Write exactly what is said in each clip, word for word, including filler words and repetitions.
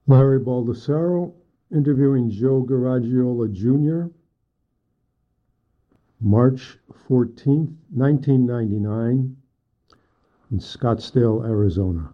Larry Baldessaro interviewing Joe Garagiola Junior March fourteenth, nineteen ninety-nine, in Scottsdale, Arizona.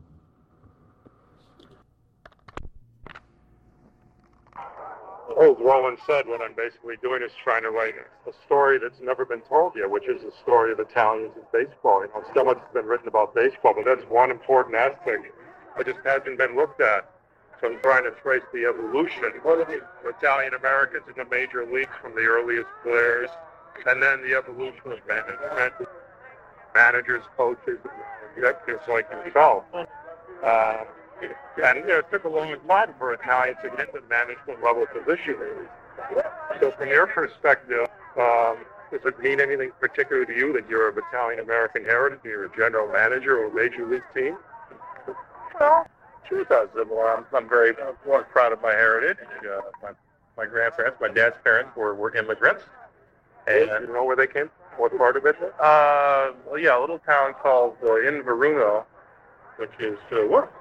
As Roland said, what I'm basically doing is trying to write a story that's never been told yet, which is the story of Italians in baseball. You know, so much has been written about baseball, but that's one important aspect that just hasn't been looked at. So I'm trying to trace the evolution of Italian Americans in the major leagues from the earliest players, and then the evolution of management, managers, coaches, executives like yourself. Uh, and you know, it took a long time for Italians to get to management level positions. So from your perspective, um, does it mean anything particular to you that you're of Italian American heritage, you're a general manager of a major league team? Well, sure it does. Well, I'm, I'm very uh, proud of my heritage. Uh, my, my grandparents, my dad's parents were, were immigrants. And do you know where they came? What part of it? Uh, well, yeah, a little town called uh, Inveruno, which is uh, what?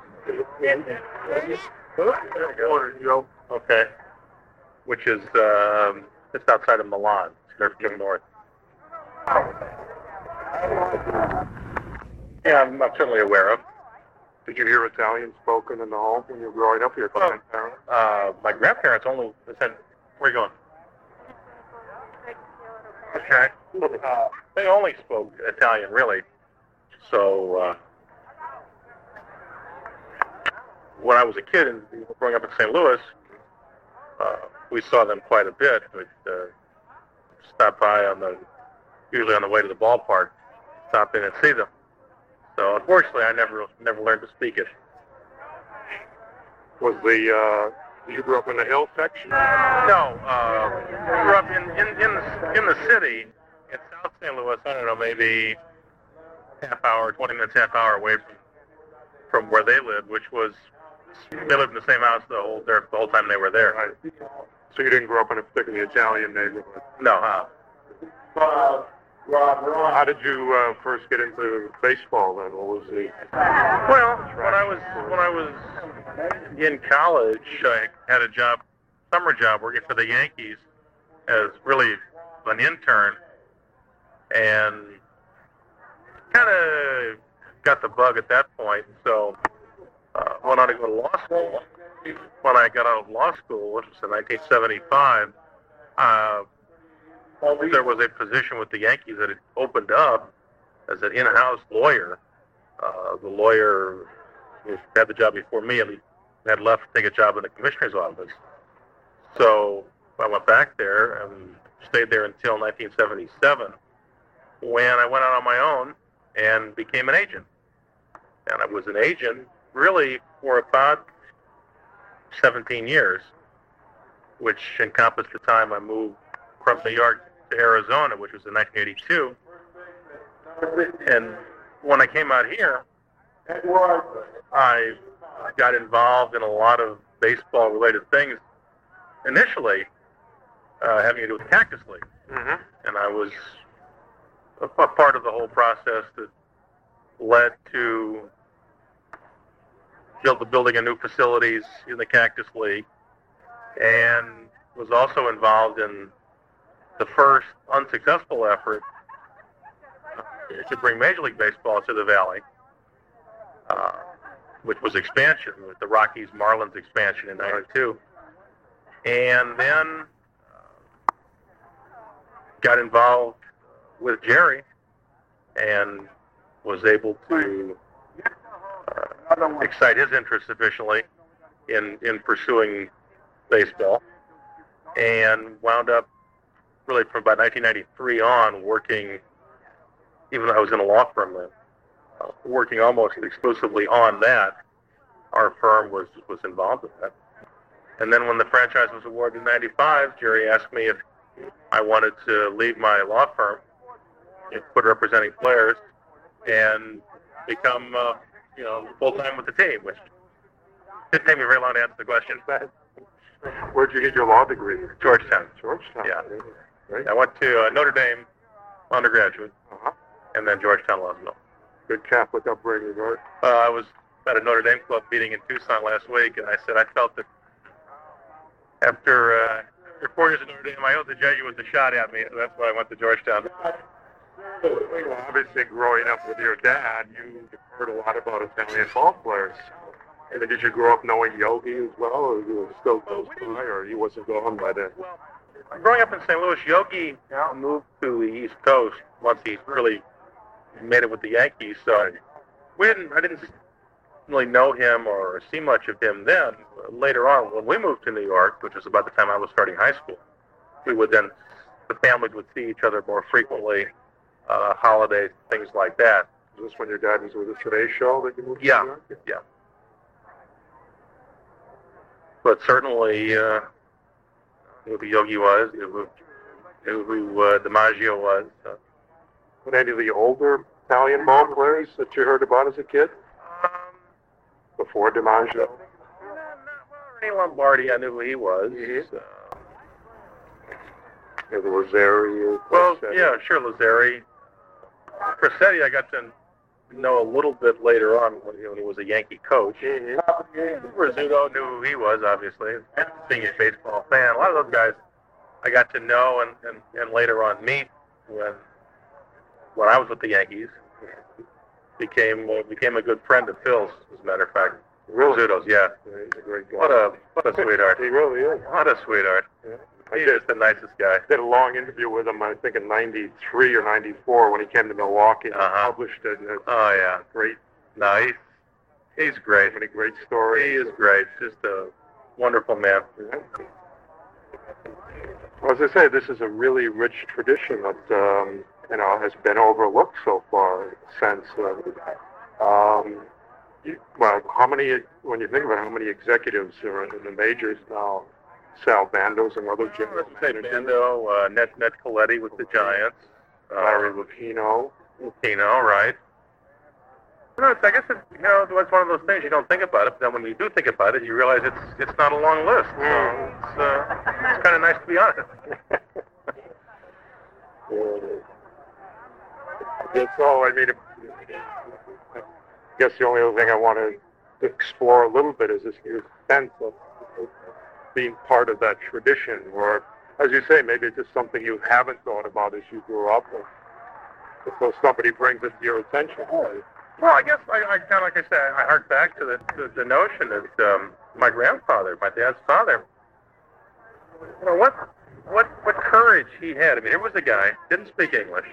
Okay. Which is um, just outside of Milan, just north. Yeah, I'm, I'm certainly aware of. Did you hear Italian spoken in the home when you were growing up? Your grandparents? Uh, my grandparents only said, "Where are you going?" Okay. Uh, they only spoke Italian, really. So uh, when I was a kid and growing up in Saint Louis, uh, we saw them quite a bit. We'd uh, stop by on the, usually on the way to the ballpark, stop in and see them. So unfortunately, I never never learned to speak it. Was the uh, you grew up in the hill section? No, uh, I grew up in in in the, in the city in South Saint Louis. I don't know, maybe half hour, twenty minutes, half hour away from from where they lived, which was they lived in the same house the whole the whole time they were there. Right. So you didn't grow up in a particularly Italian neighborhood? No, huh? Uh, How did you uh, first get into baseball then? What was the... Well, when I was when I was in college, I had a job, summer job, working for the Yankees as really an intern, and kind of got the bug at that point. So uh, went on to go to law school. When I got out of law school, which was in nineteen seventy-five, uh, there was a position with the Yankees that had opened up as an in-house lawyer. Uh, the lawyer who had the job before me had left to take a job in the commissioner's office. So I went back there and stayed there until nineteen seventy-seven, when I went out on my own and became an agent. And I was an agent really for about seventeen years, which encompassed the time I moved from New York to Arizona, which was in nineteen eighty-two. And when I came out here, I got involved in a lot of baseball-related things. Initially, uh, having to do with the Cactus League, mm-hmm. and I was a, a part of the whole process that led to build the building of new facilities in the Cactus League, and was also involved in the first unsuccessful effort uh, to bring Major League Baseball to the Valley, uh, which was expansion, with the Rockies Marlins expansion in ninety-two. And then uh, got involved with Jerry and was able to uh, excite his interest sufficiently in, in pursuing baseball, and wound up really from about nineteen ninety-three on working, even though I was in a law firm then, uh, working almost exclusively on that. Our firm was, was involved in that. And then when the franchise was awarded in ninety-five, Jerry asked me if I wanted to leave my law firm, quit representing players, and become, uh, you know, full-time with the team, which didn't take me very long to answer the question. Where'd you get your law degree? Georgetown. Georgetown. Yeah. Right. I went to uh, Notre Dame undergraduate, uh-huh. and then Georgetown Law School. Good Catholic upbringing, right? Uh, I was at a Notre Dame club meeting in Tucson last week, and I said I felt that after, uh, after four years at Notre Dame, I owed the Jesuits a shot at me, so that's why I went to Georgetown. Well, obviously, growing up with your dad, you heard a lot about Italian ball players. And did you grow up knowing Yogi as well, or you were still close by, or he wasn't gone by then? Well, growing up in Saint Louis, Yogi moved to the East Coast once he really made it with the Yankees. So we didn't, I didn't really know him or see much of him then. Later on, when we moved to New York, which was about the time I was starting high school, we would then, the families would see each other more frequently, uh, holidays, things like that. Was this when your dad was with the Today Show that you moved yeah, to New York? Yeah. But certainly, uh, knew who Yogi was, knew who, knew who uh, DiMaggio was. Uh, But any of the older Italian ball players that you heard about as a kid? um, Before DiMaggio? Not, not, well, Ernie Lombardi, I knew who he was. Mhm. Uh, Yeah, the Rosario. well, Cressetti. yeah, sure, Lazzari. Cressetti, I got to know a little bit later on when he, when he was a Yankee coach. Mhm. Rizzuto knew who he was, obviously. Being a baseball fan, a lot of those guys I got to know and, and, and later on meet when when I was with the Yankees. Became uh, became a good friend of Phil's, as a matter of fact. Really? Rizzuto's, yeah. Yeah, he's a great guy. What a what a sweetheart. He really is. What a sweetheart. Yeah. I He's did, just the nicest guy. did a long interview with him, I think in ninety-three or ninety-four when he came to Milwaukee and Uh-huh. published it. And it's Oh yeah. great, No, he's he's great. so many great stories. He is great. Just a wonderful man. Yeah. Well, as I say, this is a really rich tradition that um, you know has been overlooked so far. In a sense, uh, um, you, well, how many? When you think about it, how many executives are in the majors now? Sal Bandos, another general Say manager. Bando, uh, Ned Ned Coletti with the Giants. Uh, Larry Lucchino. Lupino, right? You know, it's, I guess it's, you know, it's one of those things you don't think about it, but then when you do think about it, you realize it's it's not a long list. So it's, uh, it's kind of nice to be honest. That's all. I mean, if, I guess the only other thing I want to explore a little bit is this your sense of being part of that tradition, or, as you say, maybe it's just something you haven't thought about as you grew up, or so somebody brings it to your attention. Well, I guess I, I kind of like I said, I hark back to the the, the notion that um, my grandfather, my dad's father, you know, what what what courage he had. I mean, here was a guy didn't speak English,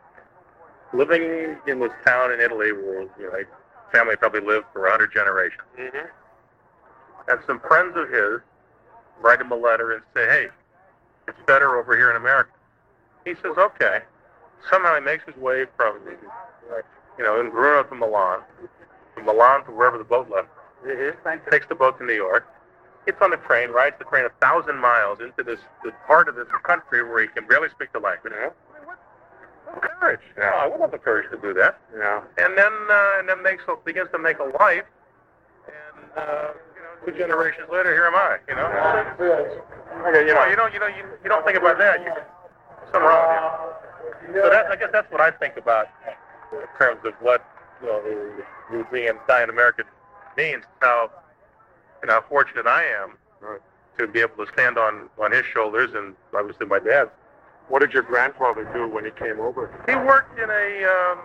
living in this town in Italy where you know, a family probably lived for a hundred generations, Mm-hmm. and some friends of his write him a letter and say, "Hey, it's better over here in America." He says, "Okay." Somehow he makes his way from, you know, in Verona to Milan, from Milan to wherever the boat left. Mm-hmm. Takes the boat to New York, gets on the train, rides the train a thousand miles into this, this part of this country where he can barely speak the language. Yeah. What courage! Yeah. Oh, I would have the courage to do that. Yeah. And then, uh, and then makes begins to make a life. And uh, you know, two generations later, here am I. You know. Okay, you You know, know, you don't, you don't, you, you don't think about that. You, something wrong with you. So that, I guess that's what I think about in terms of what you know, being an Italian American means. How, you know, how fortunate I am Right. to be able to stand on, on his shoulders, and obviously my dad's. What did your grandfather do when he came over? He worked in a um,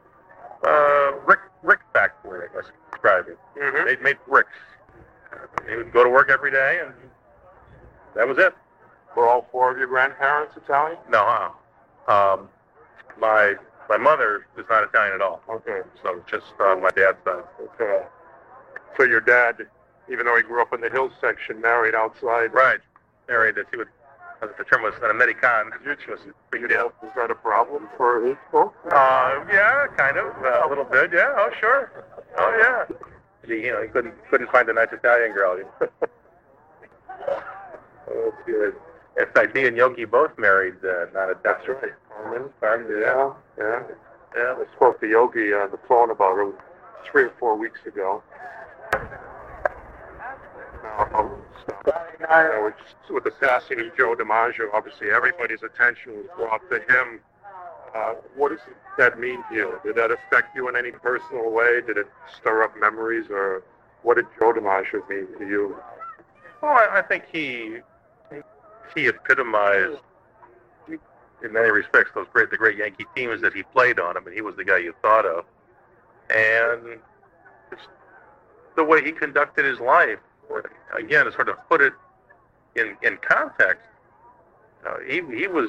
uh, brick brick factory, I guess describe it. Mm-hmm. They made bricks. He would go to work every day, and that was it. Were all four of your grandparents Italian? No, huh? Um, my my mother is not Italian at all, Okay. so just uh, my dad's side. Okay. So your dad, even though he grew up in the hills section, married outside. Right. Married that he would. uh, The term was an American, which was a big You deal. know, was that a problem for his folks? Uh, yeah, kind of, uh, a little bit. Yeah. Oh, sure. Oh, yeah. He, you know, he couldn't couldn't find a nice Italian girl. Oh, that's good. In fact, he and Yogi both married uh, not a That's Dutch. right. Carmen. Yeah. Yeah, yeah. Yeah. I spoke to Yogi on the phone about it three or four weeks ago. Now, I'll stop. Now, with, with the passing of Joe DiMaggio, obviously everybody's attention was brought to him Uh, what does that mean to you? Did that affect you in any personal way? Did it stir up memories, or what did Joe DiMaggio mean to you? Well, I, I think he he epitomized, in many respects, those great the great Yankee teams that he played on. I mean, he was the guy you thought of, and it's the way he conducted his life. Again, to sort of put it in in context, uh, he he was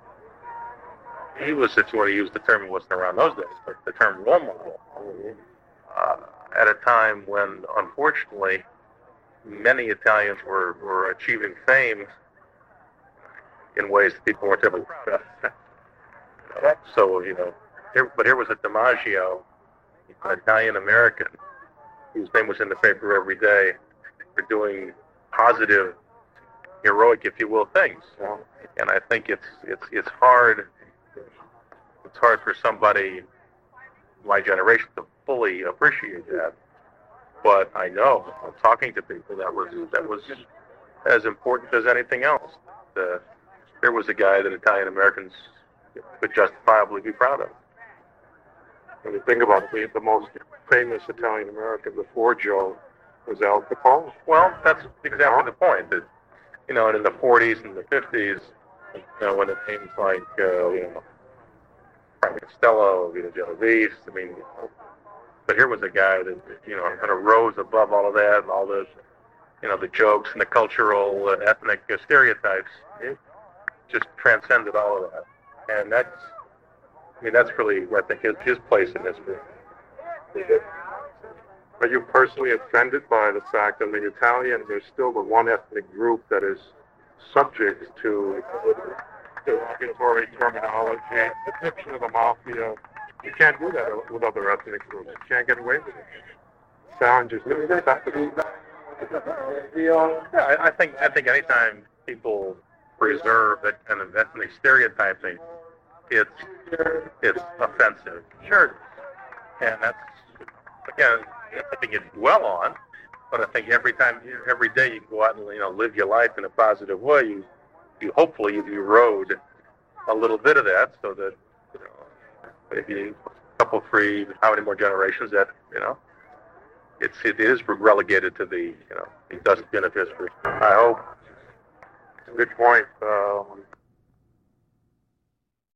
he was, if you want to use the term, it wasn't around those days, but the term role model, uh, at a time when, unfortunately, many Italians were, were achieving fame in ways that people weren't ever proud of. So, you know, here, but here was a DiMaggio, an Italian-American, whose name was in the paper every day for doing positive, heroic, if you will, things. And I think it's it's it's hard it's hard for somebody my generation to fully appreciate that. But I know, I'm talking to people, that was that was as important as anything else. The, there was a guy that Italian Americans could justifiably be proud of. When you think about it, the most famous Italian American before Joe was Al Capone. Well, that's exactly the point. That, you know, and in the forties and the fifties, you know, when it names like, uh, you know, Frank Costello, Vito Genovese, I mean, but here was a guy that, you know, kind of rose above all of that and all this, you know, the jokes and the cultural and ethnic stereotypes. It just transcended all of that. And that's, I mean, that's really, I think, his, his place in history. Are you personally offended by the fact that the Italians are still the one ethnic group that is subject to derogatory terminology, depiction of the mafia? You can't do that with other ethnic groups. You can't get away with it. Sound just Yeah, I, I think I think anytime people preserve that kind of ethnic stereotyping, it's it's offensive. Sure, and that's, again, something you dwell on. But I think every time, every day, you go out and, you know, live your life in a positive way. You, you hopefully you erode a little bit of that, so that, you know, maybe a couple, three, how many more generations that, you know, it's it is relegated to the, you know, the dustbin of history. I hope. Good point. Um,